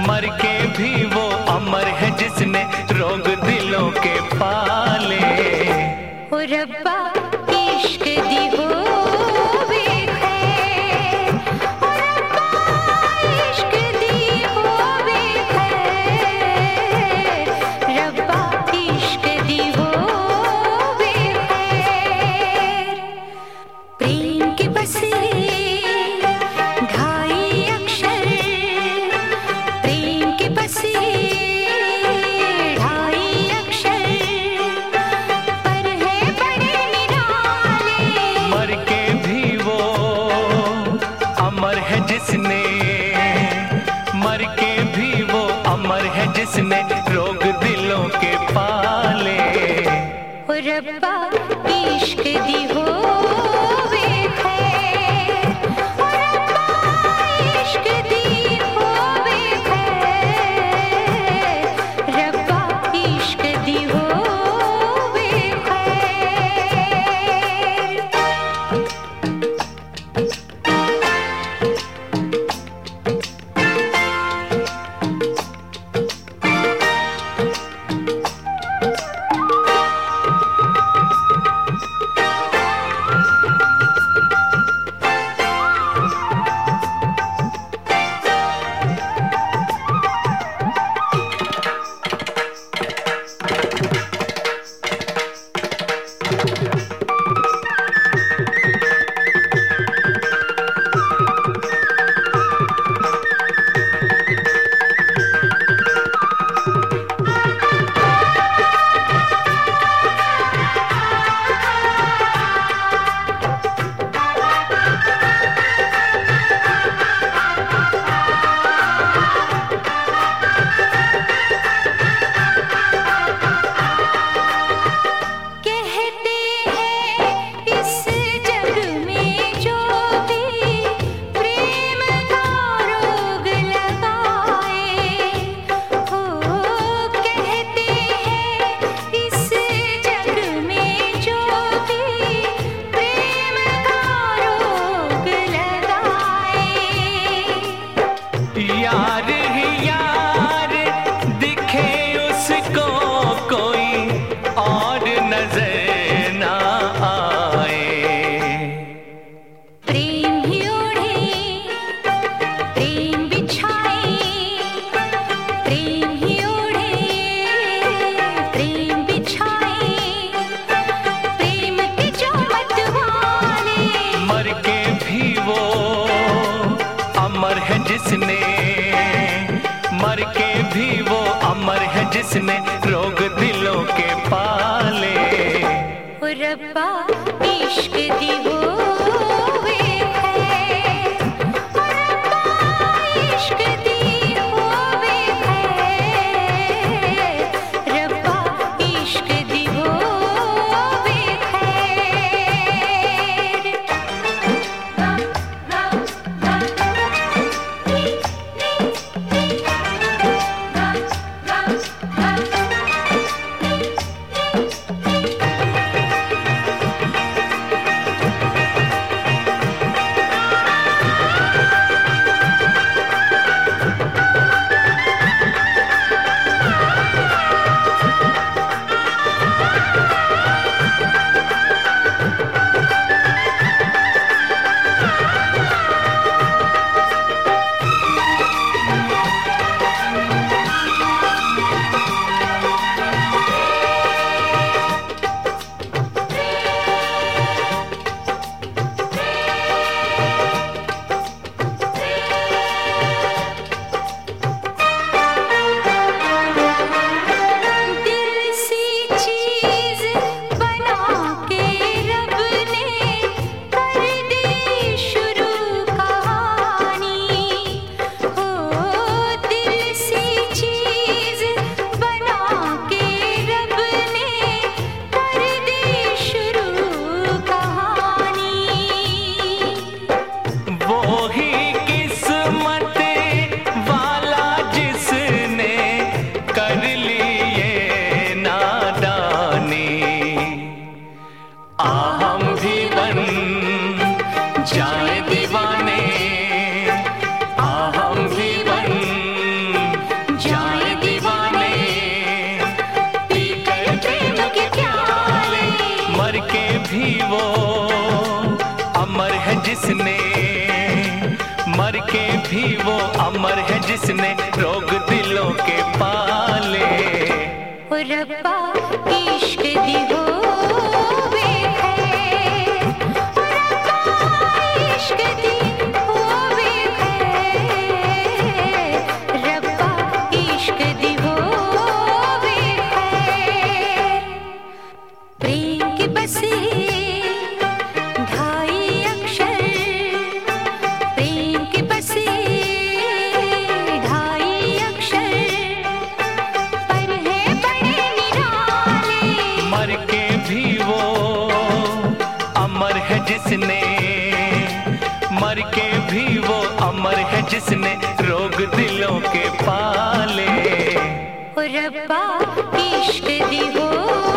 मर के भी वो अमर है जिसने रोग दिलों के पाले। ओ रब्बा इश्क दी होवे खैर, ओ रब्बा इश्क दी होवे खैर, रब्बा इश्क दी होवे खैर। प्रेम के बसे ढाई अक्षर, प्रेम के बसे ढाई अक्षर, पर है बड़े निराले। मर के भी वो अमर है जिसने, मर के भी वो अमर है जिसने रोग दिलों के पाले। ओ रब्बा इश्क दी होवे खैर, ओ रब्बा इश्क दी होवे खैर, रब्बा इश्क दी होवे खैर। कहते हैं इस जग में जो भी प्रेम का रोग लगाए, हो कहते हैं इस जग में जो भी प्रेम का रोग लगाए। यार ही यार दिखे उसको कोई और नजर ना आए। प्रेम ही ओढ़े, प्रेम बिछाए, प्रेम ही ओढ़े, प्रेम बिछाए, प्रेम के जो मतवाले। मर के भी वो अमर है जिसने, मर के भी वो अमर है जिसने रोग दिलों के पाले। ओ रब्बा इश्क दी होवे खैर, ओ रब्बा इश्क दी होवे खैर, रब्बा इश्क दी होवे खैर। अमर है जिसने रोग दिलों के पाले। ओ रब्बा इश्क दी होवे है, ओ रब्बा इश्क दी होवे है, रब्बा इश्क दी होवे है। प्रेम की बसी ढाई अक्षर, प्रेम की बसी ढाई अक्षर, पर है बड़े निराले। मर के भी वो अमर है जिसने, मर के भी वो अमर है जिसने रोग दिलों के पाले। ओ रब्बा इश्क दी हो